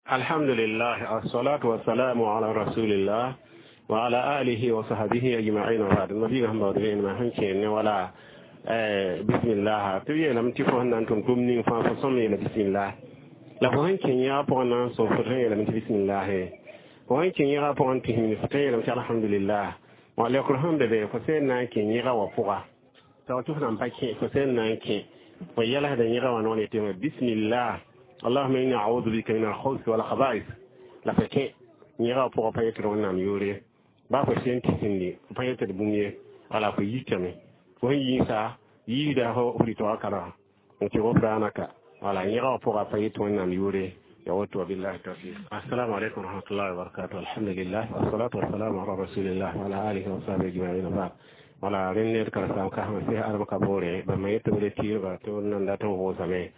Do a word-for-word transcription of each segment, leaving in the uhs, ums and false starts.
الحمد لله الصلاة والسلام على رسول الله وعلى آله وصحبه أجمعين وبعد ما فيها مبادرين ما هنكين ولا بسم الله تبي لم تفهم أنتم كمني فصمي بسم الله لا هنكين يا بوانا صفرين لم بسم الله وهنكين يا بوان تهم فتين لم الحمد لله وعلى كل هم ببي فسين ناكين يرا وفوا توتفنا مبكي فسين ناكين ويلا هذا يرا ونولي بسم الله اللهم إني أعوذ بك من الخبث والخبائث لا فكي نيرا بوغا بايت رونام يوري با فسين تسندي بايت البوميه على في يتمي وين يسا يدا هو بريتو كرا نتي غفرانك على نيرا بوغا بايت رونام يوري يوت بالله التوفيق. السلام عليكم ورحمة الله وبركاته. الحمد لله والصلاة والسلام على رسول الله وعلى آله وصحبه أجمعين بعد ولا رنير كرسام كهم فيها أربع كبوري بما يتبري تير باتون ننداتو هو سمي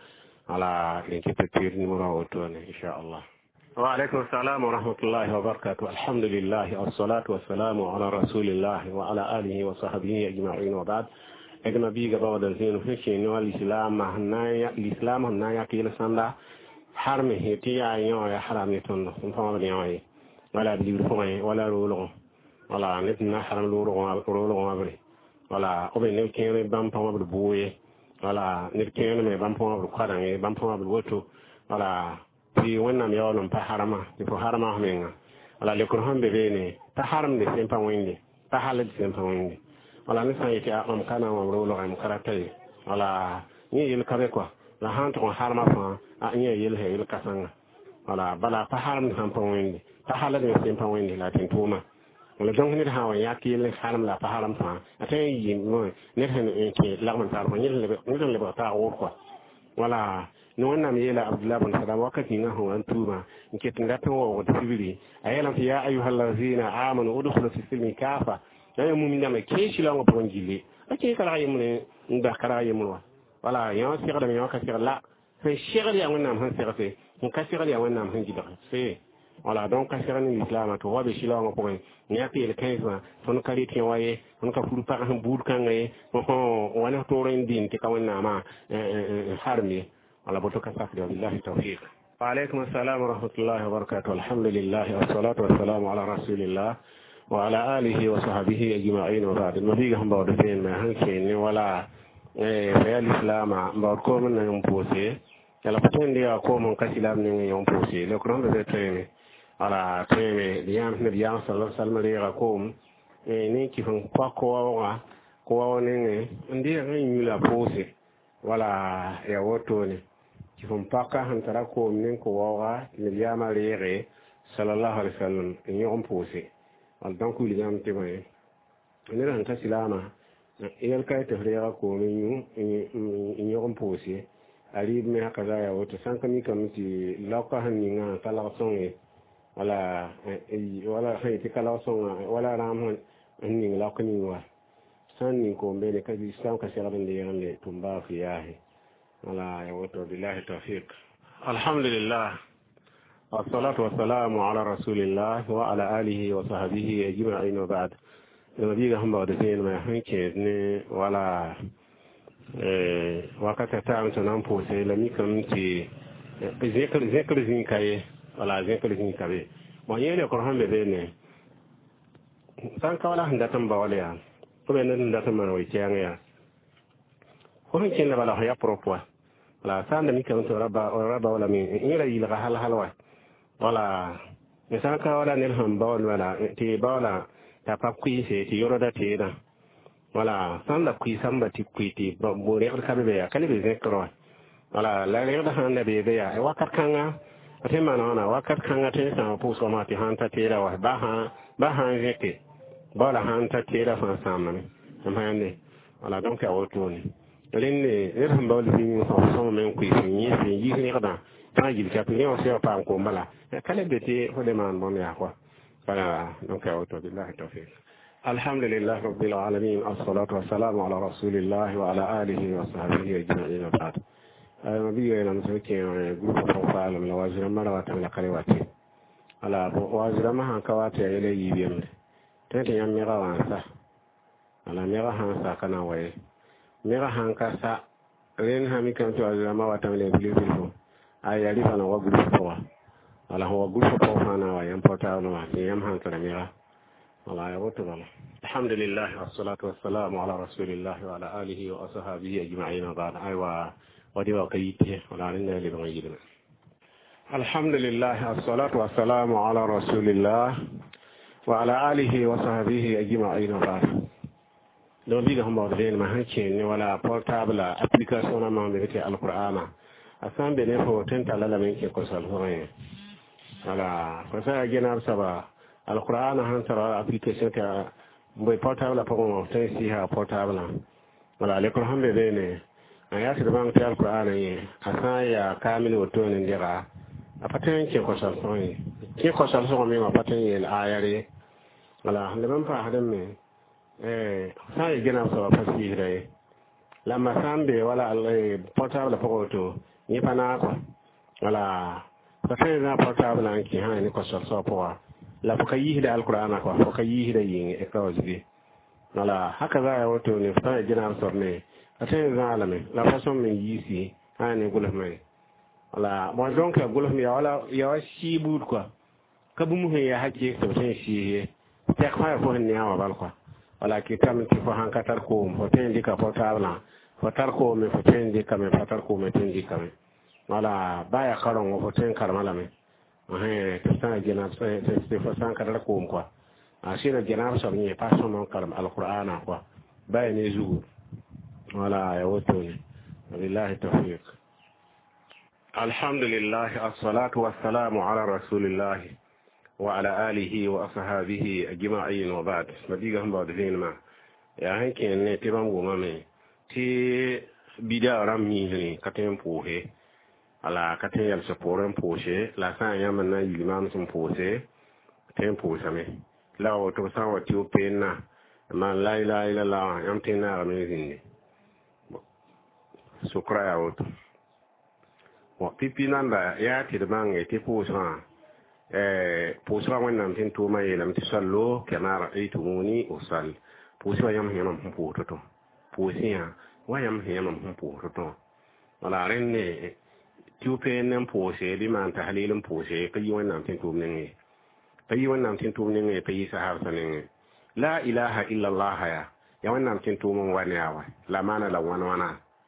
على الانكتاتير نمرة إن شاء الله. وعليكم السلام ورحمة الله وبركاته. الحمد لله والصلاة والسلام على رسول الله وعلى آله وصحبه أجمعين وبعد إذا بيجا بعد الزين فيشي إنه الإسلام هنايا الإسلام هنايا كيل سندا حرمه هتيا يوم حرام يتون فما بنيوي ولا بيجرفوي ولا رولو ولا نتنا حرام رولو رولو ما بري ولا أبي نكين بام فما بالبوي wala nirkeen me bam pon ko kadange bam pon bu woto wala fi wonnam yawlum pa harama ko harama menga wala le ko hambe bene ta haram de sempa wende ta halal sempa wende wala ni sayati am kana mo rolo am karatay wala ni yel kabe ko la hanto ko harama fa a ni yel he yel kasanga wala bala ta haram sempa wende ta halal de sempa wende la tin tuma wala donc nit hawa yakil haram la haram fa atay yi mo net hen ke lagman tar ko nyel le nyel le ba ta wor ko wala no nam yela abdullah bin sadam wakati nga ho an tuma nke tinga to wo de sibiri ayela fi ya ayyuhal ladzina amanu udkhulu fi silmi kafa ay mu'minina me ke shi la ngo bon jili ake kala yimne nda kala yimwa wala yo sir da yo ka sir la fe shir ya wonnam han sir fe ko ka sir ya wonnam han jidda fe wala donc ka sir ni islam to wabe shi la ngo point nyati el quinze son qualité waye on ka fulu par han bur kan ngay ho wana to ren din te kawana ma harmi wala boto ka safri billahi tawfiq. Wa alaykum assalam wa rahmatullahi wa barakatuh. Alhamdulillah wassalatu wassalamu ala rasulillah wa ala alihi wa sahbihi ajma'in wa ba'd. Nabi ga hamba da fen ma hanke ni wala eh real islam ba ko mun nan pose kala paten dia ko mun kasilam ni yon pose le kuran da teme ala teme diam ne diam sallallahu alaihi wa sallam e ni ki fon kwa ko wa ko wa ne ndi ga ni la pose wala ya woto ne ki fon paka han tara ko min ko wa ni diam rere sallallahu alaihi wa sallam ni on pose al donc il diam teme ne ran ta silama el kay te rere ko min ni on pose ali me hakaza ya woto sanka mi kamiti lokka han ni nga kala songe wala wala hay ti kala songa wala ram ni lokka ni wa san ni ko mbele ka islam ka sera ben de yande tumba fi yahi wala ya woto billahi tawfiq. Alhamdulillah wassalatu wassalamu ala rasulillah wa ala alihi wa sahbihi ajma'in wa ba'd. Nabi ga hamba da sai mai hanke ne wala eh wakati ta amsa nan po sai la mi kam ti zikr zikr zin kai wala zikr zin kai mo yele ko hambe be ne san ka wala handa tan ba wala ya ko be nan da tan man wai tiyan ya ko hin ken wala ya propos wala san da mi kam to raba raba wala mi ila ila hal halwa wala ne san ka wala ne hamba wala ti ba wala ta pa kui se ti yoro da ti na wala san da kui samba ti kui ti bo re ka be ya kali be zekro wala la re da han da be be ya wa ka kanga ate mana na wa ka kanga te sa pu so ma ti han ta ti ra wa ba ha ba ha zeke ba la han ta ti ra fa sama ne amma ne wala donc ka woto ne lenne ne ran ba li ni so so men kui ni ni yi ni kada ta yi ka ni o se pa ko mbala kale be ti ho de man bon ya quoi voilà donc ka woto billahi tawfiq. الحمد لله رب العالمين الصلاة والسلام على رسول الله وعلى آله وصحبه أجمعين بعد. النبي إلى مسكين جروب فوفال من واجر مرة من قريواتي على واجر ما هنكواتي إليه بيمر تنتي يوم ميغا وانسا على ميغا هانسا كنا وي ميغا هانكاسا رين هامي كنت واجر ما واتم لي بلي بلفو أي يلي فانا وقلو فوا wala ho gulfo ko fana wa yam portable ma yam han tara mira wala ya woto wala alhamdulillah wassalatu wassalamu ala rasulillah wa ala alihi wa ashabihi ajma'in ba'd aywa wadi wa kayite wala ringa li ba yidina alhamdulillah wassalatu wassalamu ala rasulillah wa ala alihi wa sahbihi ajma'in ba'd do biga hamba de ma hanke ni wala portable application ma be te alqur'ana asan be ne fo tenta lala men ke ko sal hoye wala ko sa gena saba alqur'ana han sara application ka boy portable pa mo te si ha portable wala le ko hambe be ne aya se ban te alqur'ana ye asan ya kamil woto ne ndira apaten ke ko sal hoye ke ko sal so mi ma paten ye ayare wala le ban fa hadan me eh sai gena saba fasire lama sambe wala al portable pa to ni pana ko wala fatai na portable an ki hani ko so so po la fa yi da alqur'ana ko fa yi da yin e kawzi wala haka za ya wato ne fa gina so ne fatai na alame la fa so min yisi hani gulaf mai wala mo donc gulaf mi wala ya shi bud ko ka bu mu ya hakke so tan shi te kwa ko ne ya wal ko wala ki tam ti fo han katar ko mo tan di ka portable fatar ko me fatin di kame fatar ko me tin di kame wala baya karon wo fatin karmala me eh to sa gena se se fa san kadar ko ko asira gena so ni pa so non karam alqur'ana ko baya ne zugu wala ya wato ne billahi tawfiq alhamdulillah as-salatu was-salamu ala rasulillah wa ala alihi wa ashabihi ajma'in wa ba'd madiga hamba da ma ya hanke ne tiban goma me ti bida ram ni ni katen pohe ala katen yal saporen poche la san yam na limam sun poche ten poche me la o to san wa ti o pena man la ila ila la yam tin na me zindi sukra ya o wa pipi nanda ya ti de bangi ti poche eh poche wa wannan tin to mai lam ti sallo kana ra'aytumuni usal poche wa yam yam po to to posia wayam heyam mpo to wala renne tupe nem pose di man tahlilum pose ka yi wannan tin tum ne ka yi wannan tin tum ne ka yi sahar sanin la ilaha illa allah ya ya wannan tin tum wani yawa la mana la wana wana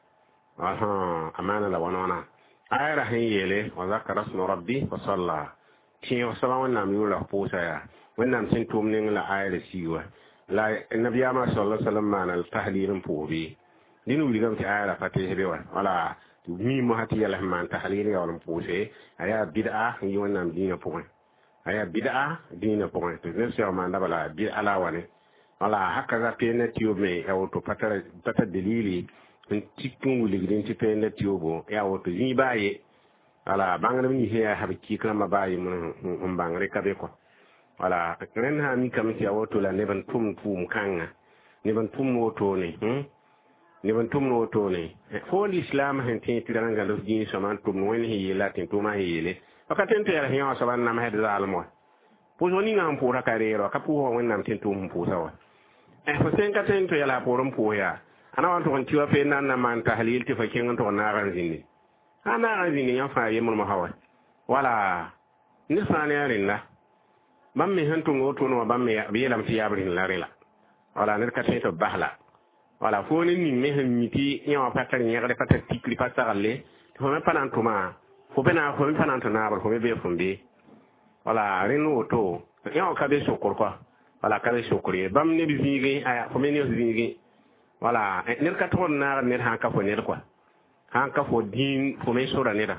aha amana la wana wana ayra hin yele wa zakara ismu rabbi wa salla ti wa sala wannan mi la posa ya wannan tin tum ne la ayra siwa la nabiyama sallallahu alaihi wasallam man al tahlilum pobi dinu ligam ti ayara fatih be wala mi mo hati yalla man tahlil ya wala pose aya bid'a yi wannan dina point aya bid'a dina point to ne so man da bala bid'a la wane wala haka za pe na tiyo me ya wato patara pata dalili in cikin wuligin ti pe na tiyo bo ya wato yi baye wala bangare mi he ha bi kama baye mun bangare ka be ko wala ren ha mi kam ti ya wato la ne ban tum tum kanga ne ban tum woto ne hm ni ban tum no to ne fo l'islam hen tin tiranga do gi so man tum woni hi latin to ma hi aka tento ya hiya so ban nam hed zalmo po joni ngam po rakarero ka po won nam tin tum po sawa e fo sen ka tento ya la porum po ya ana wan to kon tiwa fe nan na man tahlil ti fa ken to na ran zini ana ran zini ya fa yemul ma hawa wala ni fa ne rinna bam mi hen to ngoto no bam mi bi lam ti yabrin la rila wala ne ka tento bahla wala fo ni me miti ya patar ni ga patar tikli pasarle fo me panan tuma fo bena fo me panan tuna ba fo me be fumbe wala renu to ya ka be sokor kwa wala ka be sokori bam ne bi zigi aya fo me ne zigi wala ne ka to na ne ha ka fo ne kwa ha ka fo din fo me sura ne da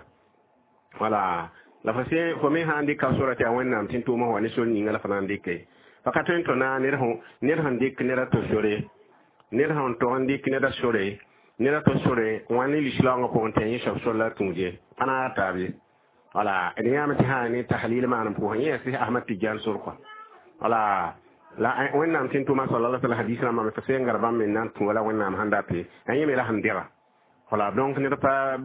wala la fa se fo me ha ndi ka sura ta wannan tin to ma wani so ni ngala fa nan dike fakato to na ne ho ne han dik ne ra to sore ned han to andi kineda sore neda to sore wani l'islam ko on tan yisha solla tunje ana tabi wala niyamati hani tahlil ma'an ko hanya si ahmad tijan surqa wala la wannan tin to ma sallallahu alaihi hadith na ma fa sen garban min nan to wala wannan handa pe anya me la handira wala donc ne pa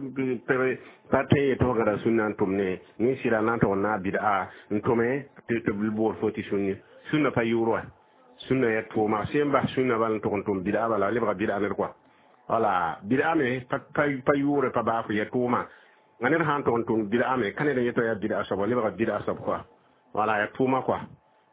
pa te to gara sunnan tumne ni sira nan to na bid'a ntome te to bilbor foti sunni sunna pa yuro sunna ya to ma semba sunna ban to kon tum bid'a wala le ba bid'a ne quoi wala bid'a me pa pa yure pa ba fu ya to ma ngani han ton ton bid'a me kan da yeto ya bid'a sabo le ba bid'a sab quoi wala ya tuma quoi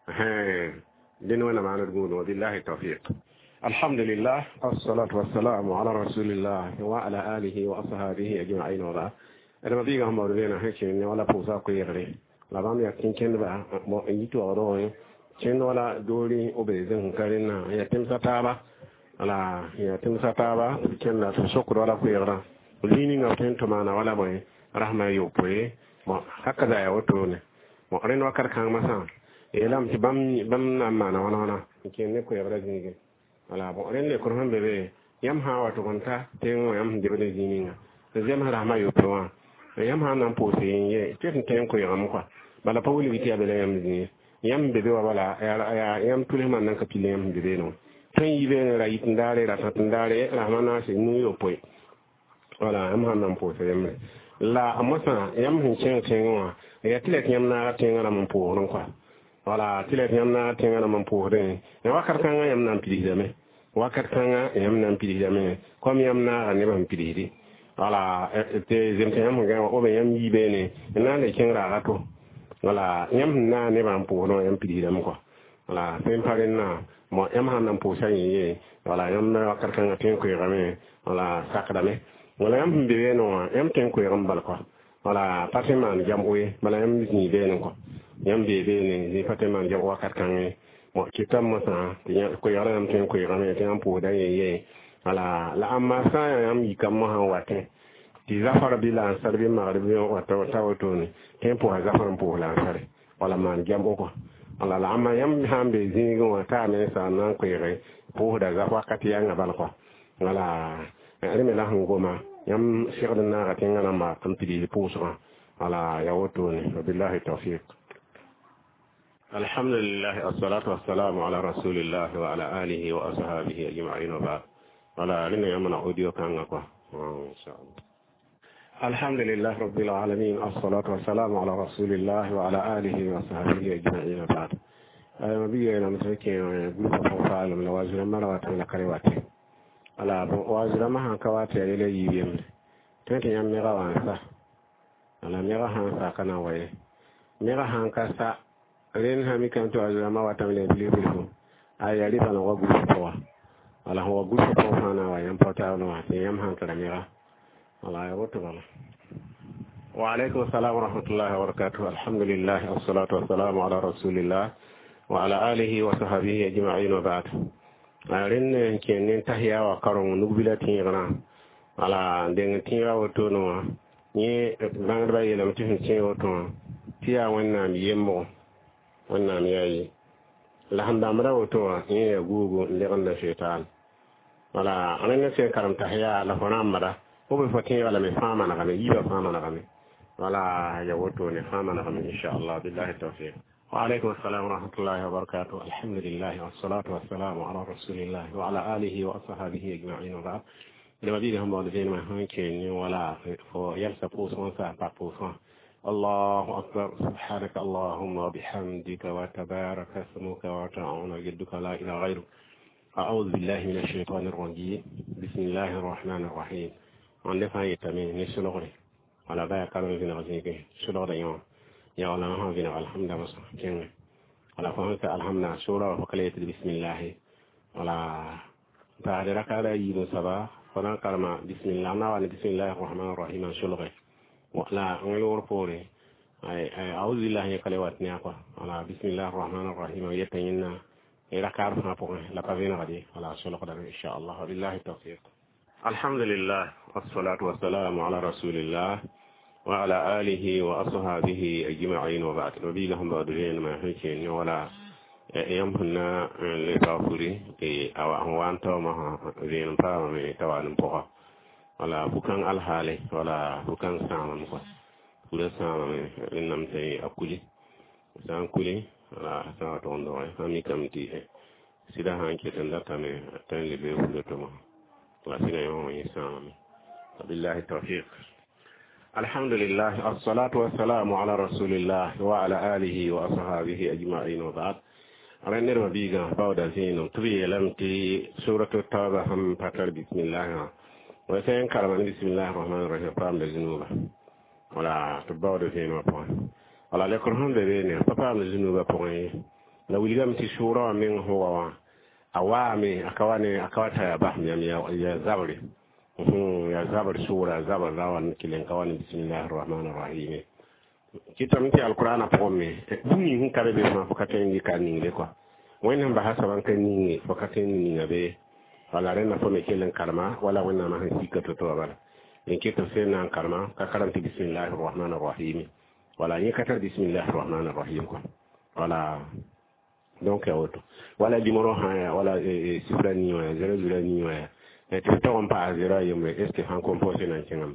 eh din wana ma na gudo billahi tawfiq alhamdulillah wassalatu wassalamu ala rasulillah wa ala alihi wa ashabihi ajma'in wa ada biga hamba rena hakin ne wala pusa ko yere la bam ya kin ken ba mo yito oro ken wala dori obezin karina ya timsa taba ala ya timsa taba ken na shukru wala ko yere lini ngaten to mana wala boy rahma yo poe mo hakaza ya woto ne mo ren wakar kan masa elam ti bam bam na mana wana wana ken ne ko yere ginge ala bo ren le ko hambe be yam ha wato konta ten yam dibe jininga zem ha rahma yo poe yam ha nan po sin ye tin ten ko yam kwa bala pawli biti abele yam zi yam be be wala ya yam tule man nan ka pile yam be no tan yibe ra yitndare ra tatndare rahma na se nu yo poe wala am han nan po yam la amasa yam hin chen chen wa ya tilet yam na ten na man po non kwa wala tilet yam na ten na man po de ya wakar kan yam nan pili dame wakar kan yam nan pili dame kom yam na ne ban pili di wala te zemte yam ga o be yam yibe ne na le ken ra to wala yam na ne ban po no yam pili dame ko wala sem paren na mo yam han nan po san ye wala yam na wakar kan ten ko yame wala sakadame wala yam be no yam ten ko yam bal ko wala patiman jam oye bala yam ni be no ko yam be be ne ni patiman jam wakar kan mo kitam mo sa ko yara yam ten ko yam ten po da ye ye wala la amma sa yam yikam mo han wate ti zafar bila sarbi magribi wa tawato ne tempo ha zafar po la sare wala man jam ko wala la amma yam hambe zingo wa ta me sa nan ko yere po da zafa kati yanga bal ko wala rime la hangoma yam shirna na ga tinga ma kam tidi pusra ala ya woto ne billahi tawfiq alhamdulillah wassalatu wassalamu ala rasulillah wa ala alihi wa ashabihi ajma'in wa ba'd wala rime yam na audio kanga ko inshallah alhamdulillah rabbil alamin assalatu wassalamu ala rasulillah wa ala alihi wa sahbihi ajma'in wa ba'd ay mabiya ina mutake grupo ko faalo la wajira mara wata la karewate ala wajira ma han kawate ile yiyem tete yam mera wansa ala mera han sa kana waye mera han ka sa ren ha mi kan to wajira ma wata le bili bili ay yari bana wa grupo ko ala ho grupo ko fana wa yam pota no wa yam han kala mera الله يوتر وعليكم السلام ورحمة الله وبركاته الحمد لله والصلاة والسلام على رسول الله وعلى آله وصحبه أجمعين وبعد أرين كن تحيا وكرم نقبلتي غنا على دين تيا وتونوا ني بانغ باي لم تفهم تيا وتون تيا ونا يمو ونا مياي لهم دامرا وتوا ني غوغو لغنا شيطان ولا أنا نسي كرم تحيا لفنا مرا وبي فتين ولا مفهما نغمي يبا فهما نغمي ولا يوتوني فهما نغمي إن شاء الله بالله التوفيق وعليكم السلام ورحمة الله وبركاته الحمد لله والصلاة والسلام على رسول الله وعلى آله وأصحابه أجمعين وبعد لما بيهم والدين ما هنكين ولا يلسى بوسون سأبع بوسون الله أكبر سبحانك اللهم وبحمدك وتبارك اسمك وتعالى جدك لا إله غيرك أعوذ بالله من الشيطان الرجيم بسم الله الرحمن الرحيم on defa yitami ni sulogre wala baya karo vina gazike sulogre yon ya wala ha vina alhamdulillah masa ken wala fa hanta alhamdulillah sura wa kalayat bismillah wala baada rakala yido saba fana karma bismillah na wala bismillahir rahmanir rahim sulogre wala ngor pore ay ay a'udhu billahi kalawat ni akwa wala bismillahir rahmanir rahim yatayna ila karfa po la pavina gadi wala sulogre inshallah billahi tawfiq الحمد لله والصلاة والسلام على رسول الله وعلى آله وأصحابه أجمعين وبعد نبي لهم بعدين ما هيكين ولا يمهنا لكافري أو هو أنت ما زين فاهم توان بوها ولا بكان الحالي ولا بكان سامن كوا كل سامن إنما تي أكولي سام كولي ولا سام توندو همي كم تيه سيدا هانكي تندر تامي تنلي بيقول توما واسنا يوم يسام بالله التوفيق الحمد لله الصلاة والسلام على رسول الله وعلى آله وأصحابه أجمعين وبعد أرنر مبيغا بعد زينو تبي لمتي سورة التوبة هم بطل بسم الله وسين كرمان بسم الله الرحمن الرحيم فام الذنوب wala to bawde fe no point wala le ko hon be ne papa me zunu ba point la wiligam ti shura min huwa awami akawane akawata ya bahmi ya ya zabri mhm ya zabri shura zabr rawan kilen kawani bismillahir rahmanir rahim kitam ti alquran pomme buni hun kare be ma fokaten ni kan ni le quoi wona ba hasaban kan ni fokaten ni ngabe wala rena fo me kilen karma wala wona ma han sikato to wala en kito sena karma ka karanti bismillahir rahmanir rahim wala ni kata bismillahir rahmanir rahim quoi wala donc auto wala dimoro ha wala sifra ni wa zero zero ni wa et to on pa zero yemre est ce en composé nan cingam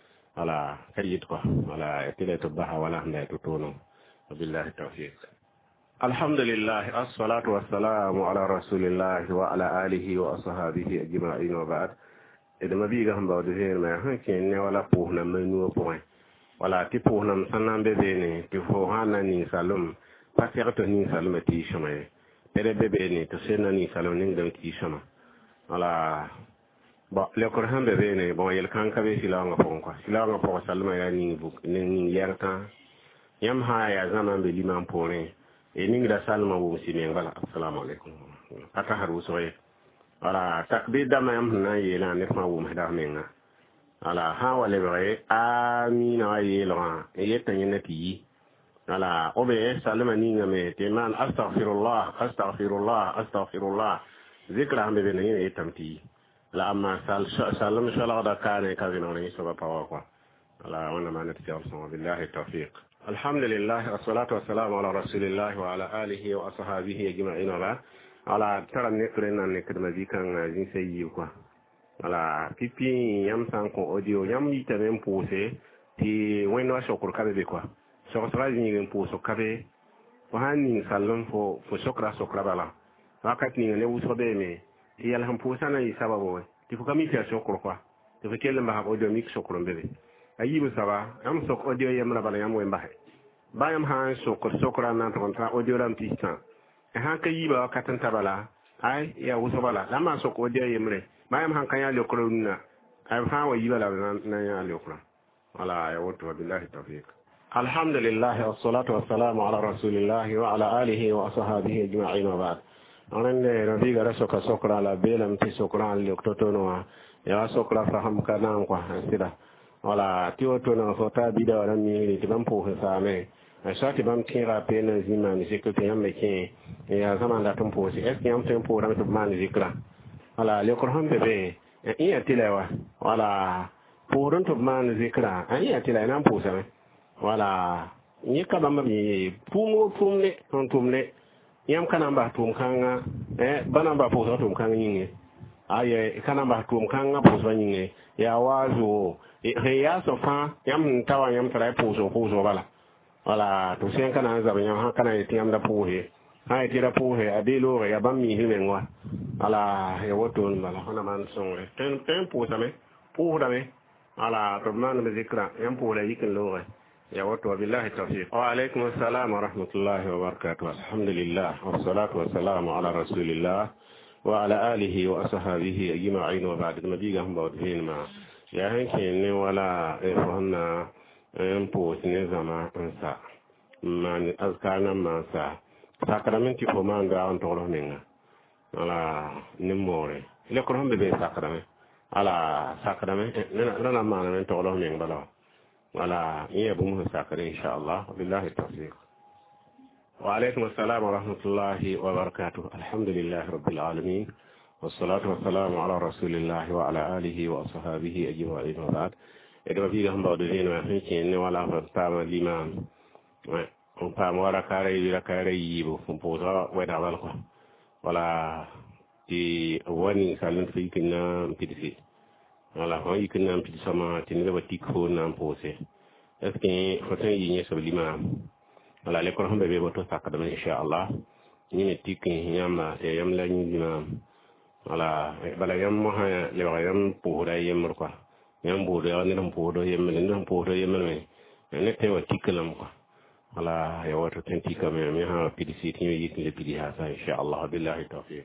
wala kayit quoi wala tele to baha wala nda to tono billahi tawfiq alhamdulillah as-salatu was-salamu ala rasulillah wa ala alihi wa ashabihi ajma'in wa ba'd ede mabi ga hamba de her ma hanke ne wala pour na menu point wala ti pour na sanan be ne ti fo hana ni salum passer to ni salum ti chama ede bebe ni to sena ni salum ni dam ti chama wala ba le ko hambe be ne bon yel kan ka be silanga pon ko silanga pon salma ya ni buk ni ni yerta yam ha ya zaman be liman pone e ni da salma wo simi ngala assalamu alaikum ata haru soye wala takbir da ma yam na yela ne fa wo da menga wala ha wale be amina yela e yeta ni nati wala obe salma ni ngame te man astaghfirullah astaghfirullah astaghfirullah zikra hambe be ne tamti la amma sal salam shala da kane ka vino ni so ba pawa kwa ala wana ma nati sallallahu billahi tawfiq alhamdulillah wassalatu wassalamu ala rasulillah wa ala alihi wa ashabihi ajma'in ala ala taran ne kren nan ne kadma zikan jin sayi kwa ala pipi yam san ko audio yam yita men pose ti weno shokur kabe be kwa so so raji ni poso kabe wa hanin sallam fo fo sokra sokra bala wakati ni ne wuso be me yalla ham posana yi sababu ti ko kami fi sokro kwa to fe kelle mba audio mix sokro mbebe ayibu saba am sok audio yamra bala yam wemba bayam ha sokro sokra na to tra audio ram tistan e han ka yiba katan tabala ay ya wuso bala lama sok audio yemre bayam han kan ya lokro na ay ha wa yiba la na ya lokro wala ya wato billahi tawfiq alhamdulillah wassalatu wassalamu ala rasulillah wa ala alihi wa ashabihi ajma'in wa ba'd anande rabi gara soka sokra la belam ti sokra li oktotono ya sokra faham kana kwa sida wala ti otono fota bida wala mi ti bam po fa me sa ti bam tira pena zima ni sekete yambe ke ya zaman da tumpo si es yam tempo ram to man zikra wala le qur'an bebe iya tilawa wala poron to man zikra iya tilawa nan po sa me wala ni ka bam bi pumo pumne on tumne yam kana ba tum kanga eh bana ba poso tum kanga nyinge aye kana ba tum kanga poso nyinge ya wazo he ya so fa yam tawa yam tara poso poso bala wala to sen kana za yam ha kana yam da pohe ha tira pohe adelo ya bammi himenwa ala ya woto bala hona man sonre ten ten poso me poho me ala to man me zikra yam poho yikin lo يا وتو بالله التوفيق وعليكم السلام ورحمة الله وبركاته الحمد لله والصلاة والسلام على رسول الله وعلى آله وأصحابه أجمعين وبعد ما بيجهم بعدين ما يا هنكين ولا إفهمنا ينبوس نزما أنسا من أذكرنا ما أنسا ساكرامنتي فمان غاون تولهنا على نموري لكرهم ببين ساكرامن على ساكرامن لنا ما نمن تولهنا بلا ولا يبوم ساكر إن شاء الله بالله التوفيق وعليكم السلام ورحمة الله وبركاته الحمد لله رب العالمين والصلاة والسلام على رسول الله وعلى آله وصحابه أجمعين وبعد إذا في هم بعدين ما فيكين ولا فتام الإمام وفام ولا كاري ولا كاري يبو فمبوزا ولا بالقى ولا تي واني سالن فيكنا تدفي wala ho yikna am ti sama tin le wati ko na pose est ce que faut y ni so lima wala le ko hambe be boto sakada insha Allah ni ne tikin yama e yam la ni lima wala bala yam mo ha le wa yam po da yam ko yam bo da ni dum po do yam le dum po do yam me ne te wati kalam ko wala ya wato tan tikam me ha pidisi tin yi tin le pidi ha sa insha Allah billahi tawfiq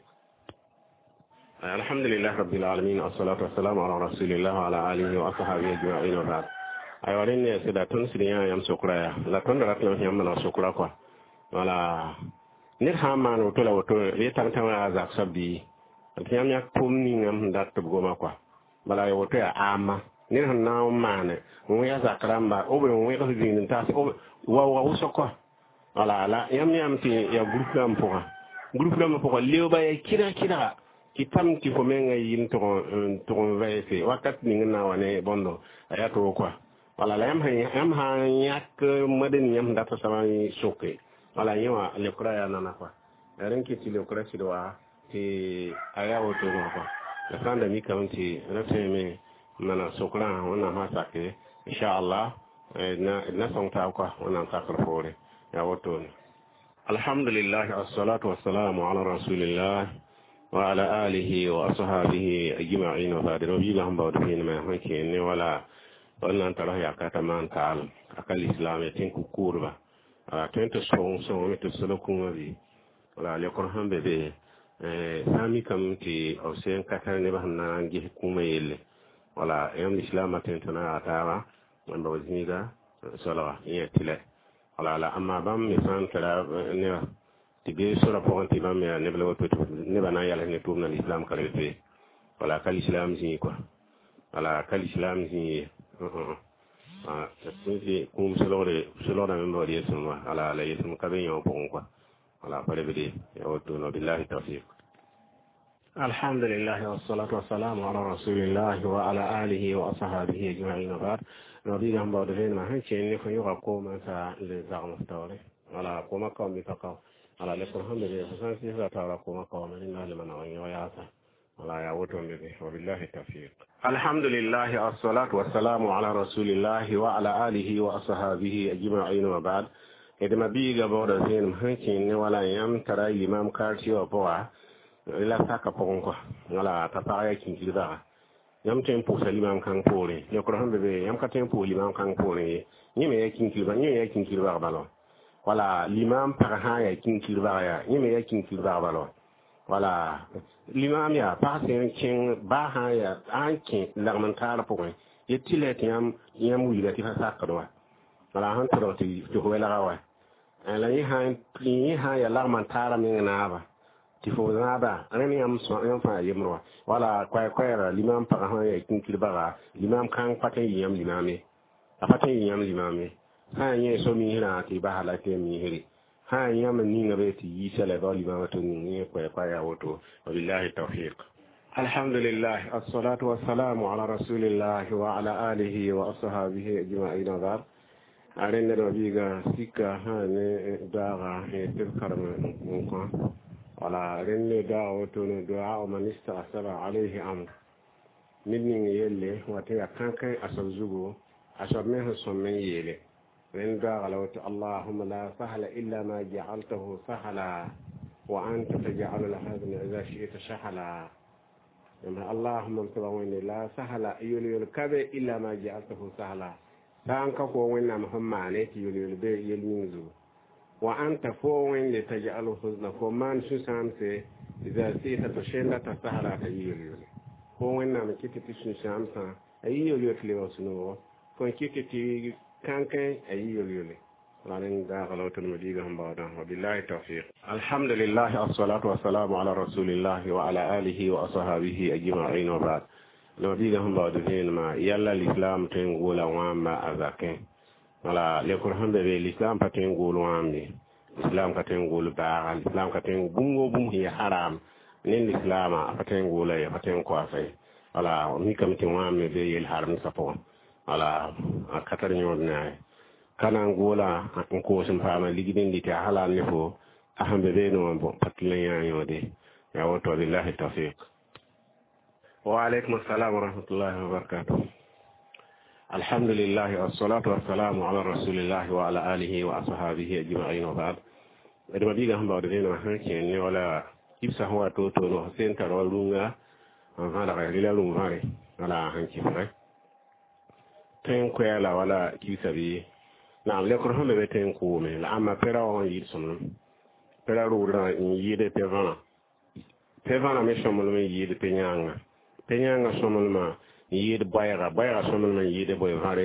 الحمد لله رب العالمين والصلاة والسلام على رسول الله وعلى آله وأصحابه أجمعين وبعد ay wala ne se da ton sinya yam sokra ya la ton da ratlo yam na sokra kwa wala ne ha ma no to la woto re tan tan a za sabbi yam ya tum ni ngam da to goma kwa bala yo woto ya ama ne han na ma ne mo ya za karamba o be mo ya ko din ta o wa wa usokwa wala la yam yam ti ya groupe am pour groupe am pour leo ba ya kira kira ki tam ki ko men ngay yin to to vese wakat ni na wane bondo aya to quoi wala la yam ha yam ha yak maden yam data sama sokke wala yawa le kura ya nana quoi ren ki ti le kura ci do wa ti aya o to quoi la kanda mi kam ti rafse me nana sokra wana ma sakke inshallah na na sonta quoi wana sakra fore ya woto alhamdulillah wassalatu wassalamu ala rasulillah وعلى آله وأصحابه أجمعين وبعد ربي لهم بعد فين ما هنكين ولا ولا أنت راه يعكت ما تعال أكل الإسلام يتنكو كوربا تنت سون سون متسلكون بي ولا ليكون هم ببي سامي كم تي أو سين كتر نبهنا نجيه كوما يل ولا يوم الإسلام تنتنا أتارا من بوزنيدا صلاة يتلا ولا لا أما بام مثلا كلا نبه tibe sura pointi ba me ne bla woto ne bana yalla ne tourna l'islam kala te wala kal islam zi quoi wala kal islam zi euh ah c'est comme selon les selon la mémoire de son wala la yesum kabe yo bon quoi wala pare bidi ya woto no billahi tawfiq alhamdulillah wassalatu wassalamu ala rasulillah wa ala alihi wa ashabihi ajma'in ba'd nabi gamba de ven ma hanche ne ko yo ko ma sa les armes tawre wala ko ma ko mi ka ala le ko hande be fasan si sa tawra ko makko men na le mana wani wayata wala ya woto be wabillahi tawfiq alhamdulillah wassalatu wassalamu ala rasulillah wa ala alihi wa ashabihi ajma'in wa ba'd edema biga boda zen hankin ne wala yam tara imam karti wa poa la saka pon ko wala ta ta ya kin gida yam tempo salimam kan pore ne ko hande be yam ka tempo limam kan pore ni me yakin kilba ni yakin kilba balo wala l'imam par ha ya kin kilba ya yime ya kin kilba balo wala l'imam ya par sen kin ba ha ya an kin larman tara point yetile tiam yam wi la ti fa sakado wala han to ti to wala gawa ala yi ha yi ha ya larman tara min na ba ti fo na ba ren yam so yam fa yemro wala kwa kwa l'imam par ha ya kin kilba l'imam kan patin yam l'imame apatin yam l'imame ha yin so mi hina ti ba halate mi hiri ha yam ni ngabe ti yisale do liba to ni ko ko ya woto wabillahi tawfiq alhamdulillah assalatu wassalamu ala rasulillah wa ala alihi wa ashabihi ajma'in dar arenne do biga sikka ha ne daga e tilkarma ko wala renne da woto no du'a o manista asala alayhi am minni yelle wata ya kankan asabzugo asabme ho somme yele من قالوا اللهم لا سهل إلا ما جعلته سهلا وأنت تجعل الحزن إذا شئت سهلا اللهم انتظرون لا سهل يولي الكبه إلا ما جعلته سهلا فأنك فوين مهم عليك يولي البيع يلمنزو وأنت فوين لتجعل الحزن فمان سوسامسي إذا شئت تشيلة سهلا يولي فوين مكتت سوسامسا يولي تلوسنو فوين kankan ayi yole lanin da galautul madiga hamba da wabillahi tawfiq alhamdulillah assalatu wassalamu ala rasulillah wa ala alihi wa ashabihi ajma'in wa ba'd madiga hamba da zen ma yalla l'islam ten gola wamba azaken wala le qur'an be l'islam paten golo wambe islam paten golo ba islam paten bungo bum hi haram nin l'islam paten gola ya paten ko afay wala mi kam tin wambe be yel haram sapo ala a katar nyodna kana ngola ko sim fama ligidin di ta halal ne fo ahambe be no bon patlan ya yode ya wato billahi tawfiq wa alaykum assalam wa rahmatullahi wa barakatuh alhamdulillah wassalatu wassalamu ala rasulillah wa ala alihi wa ashabihi ajma'in wa ba'd edma biga hamba de no hanken ne wala ibsa huwa to to no senta rolunga an hala ga lila lumare wala hanki fa ten kwela wala kisabi na le ko hambe beten ko me la ama pera on yi sonu pera ru ra yi de pevana pevana me somol me yi de penyanga penyanga somol ma yi de bayra bayra somol me yi de boy hare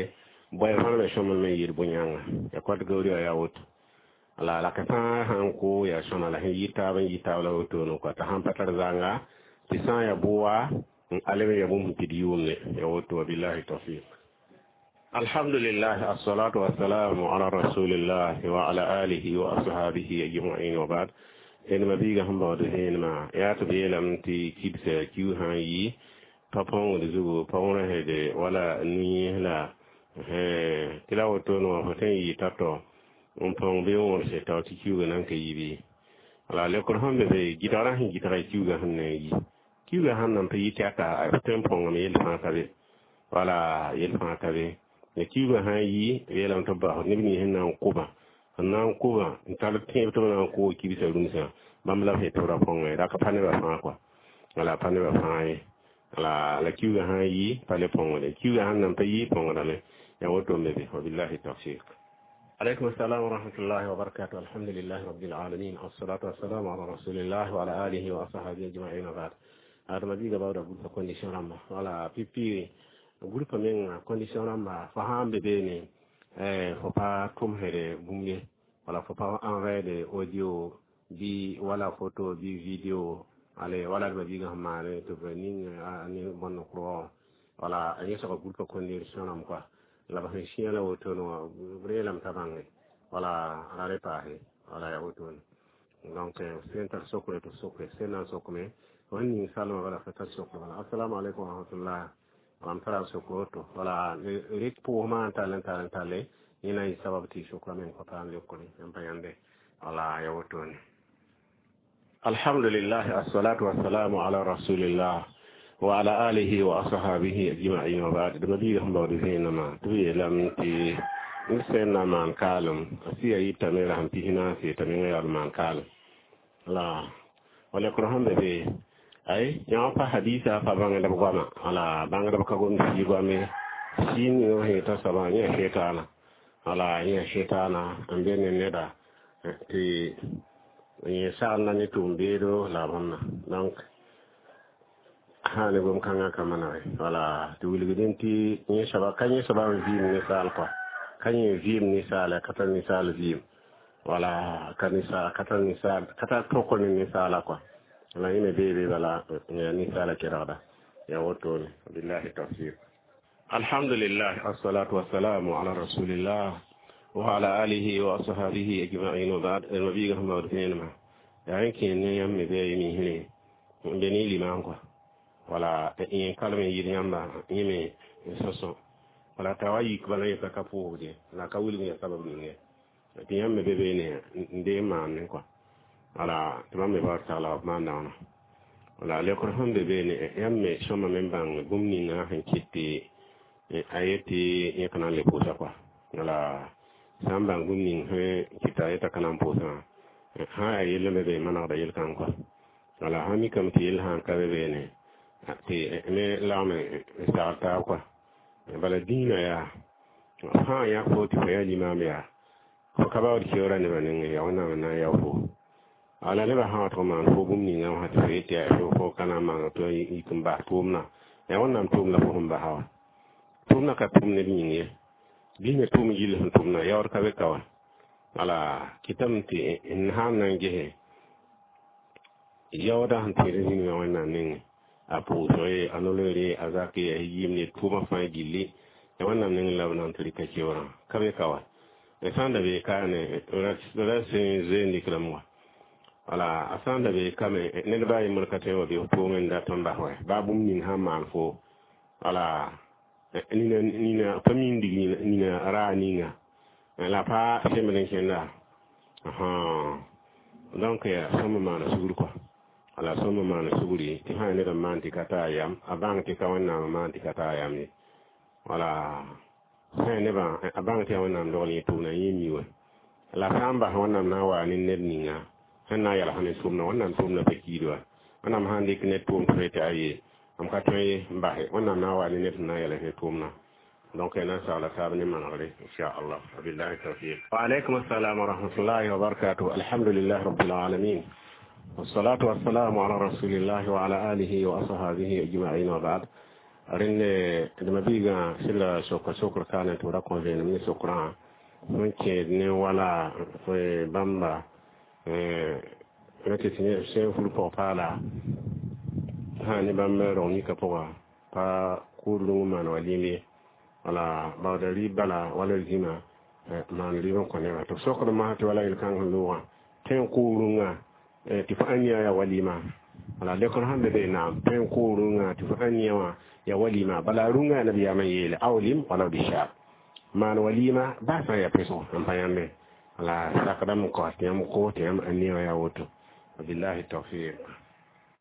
boy fan be shomal me yir bunyanga ya kwat gawri ya wot ala la ka ta han ko ya shona la yita ban yita la woto no ko ta han patar zanga tisan ya buwa alebe ya bum pidiyunne ya woto billahi tawfiq. Alhamdulillah, assalatu wassalamu ala rasulillah wa ala alihi wa ashabihi ajma'in wa ba'd. En mabiga hamba de henma ya to be lamti kibse kiu han yi papon de zugo pawra hede wala ni la he tilawo to no hoten yi tato on pon be on se taw ti kiu nan ke yibi ala le ko hambe be gitara hin gitara kiu ga han ne yi kiu ga han nan pe yi taka a tempon ngam yel fa tabe wala yel fa tabe ne kiu ga han yi yelam to ba ne ni hin nan kuba nan kuba ntal te to nan ko kibisa rumsa bamla fe to ra pon ra ka pane ba fa kwa ala pane ba fa yi ala la kiu ga han yi pale pon le kiu ga han nan pe yi pon ra le ya woto mebe wabillahi tawfiq. عليكم السلام ورحمة الله وبركاته. الحمد لله رب العالمين والصلاة والسلام على رسول الله وعلى آله وصحبه أجمعين وبعد. هذا ما بيجا بعد أقول كونديشن رام ولا بي بي أقول كمان كونديشن رام فهم ببيني فبا توم هذا بومي ولا فبا أنغير أوديو بي ولا فوتو بي فيديو على ولا ما بيجا هم على تبنين أني بنقرأ ولا أي شيء أقول كونديشن رام كوا la ba shi la woto no brelam tabange wala la repahe wala ya woto donc c'est un sokole to sokole c'est un sokole woni salama wala fata sokole wala assalamu alaykum wa rahmatullah wa tara sokole to wala rit pour ma talent talent ina yi sababti sokole men ko tan lekole en bayande wala ya woto alhamdulillah assalatu wassalamu ala rasulillah وعلى آله وأصحابه أجمعين وبعد دمبيهم بودهينما توي لم تي نسينا من كالم أسيا يتمير هم تيهنا في تمير من كالم لا ولكرهم ببي أي يوم حديثا فبعند بقامة على بعند بكون في قامة سين يوهي تسبانيا شيطانا على يا شيطانا أمبين الندا تي يسالنا نتوم بيدو لا بنا donc hane gom kanga kamana wala to wulgiden ti ni saba kanye saba vim ni sal quoi kanye vim ni sala katal ni sal vim wala kanisa katal ni sal katal toko ni sala quoi wala ine bebe wala ni sala kirada ya woto billahi tawfiq. Alhamdulillah assalatu wassalamu ala rasulillah wa ala alihi wa ashabihi ajma'in wa ba'd nabiga Muhammad sallallahu ya yanke ne yamme be mi hine ndeni liman quoi wala in kalme yiri yamba yime soso wala tawayi bala yaka kapo de la kawuli ya sababu ne ti yamme bebe ne nde man ko wala tamamme ba taala man na wala le ko hande be ne yamme shoma membang bumni na han kitti ayeti yakana le posa kwa wala samba bumni he kita ayeta kana posa ha yele be mana da yel kan ko wala hami kam ti yel han ka be ne ati me lame starta kwa bala dina ya ha ya ko ti ya limam ya ko ka ba ki ora ne banin ya wana na ya ko ala le ba ha to man ko gumni na ha ti ti ya ko kana ma to yi kun ba tumna ya wana tumna ko ba ha tumna ka tumne ni ne dina tum yil han tumna ya or ka be kawa ala kitam ti in ha nan ge ya wada han ti ni ya wana ne apu soye anolere azaki ya yimni tuma fa gilli e wannan nin lawnan turi kake wara kabe kawa e sanda be kane ora sin zendi kramwa ala asanda be kame ne da bayi murkate wa be to men da tamba wa babum nin hamman fo ala ni ni na famin digi ni na ara ni nga la pa semben kenda aha donc ya sama mana suguru kwa ala somo mana suguri ti hane da manti kata yam abang ti kawana manti kata yam ni wala hane ba abang ti kawana ndoli tu na yimiwe la samba wana na wa ni nedninga hana yala hane sumna wana sumna pe kidwa wana mahandi kne tum trete ayi am katwe mbahe wana na wa ni nedna yala he tumna donc ena sala sabni manale insha Allah billahi tawfiq. Wa alaykum assalam wa rahmatullahi wa barakatuh. Alhamdulillah rabbil alamin والصلاة والسلام على رسول الله وعلى آله وأصحابه أجمعين وبعد rende de mabiga sila sokra sokra kana to ra ko ven ni sokra mon ke ne wala fe bamba eh rete tine se fulu po pala ha ni bamba ro ni ka poa pa kulu man walimi wala bawdari bala wala zima man liron ko ne to sokra ma to wala il kan luwa ten kulunga ti fa anya ya walima wala le kon hambe be na ten kulunga ti fa anya wa ya walima bala runga na biya mai yele awlim wala bisha man walima ba sa ya peso ampayambe wala sakadam ko tiam ko tiam anya ya woto billahi tawfiq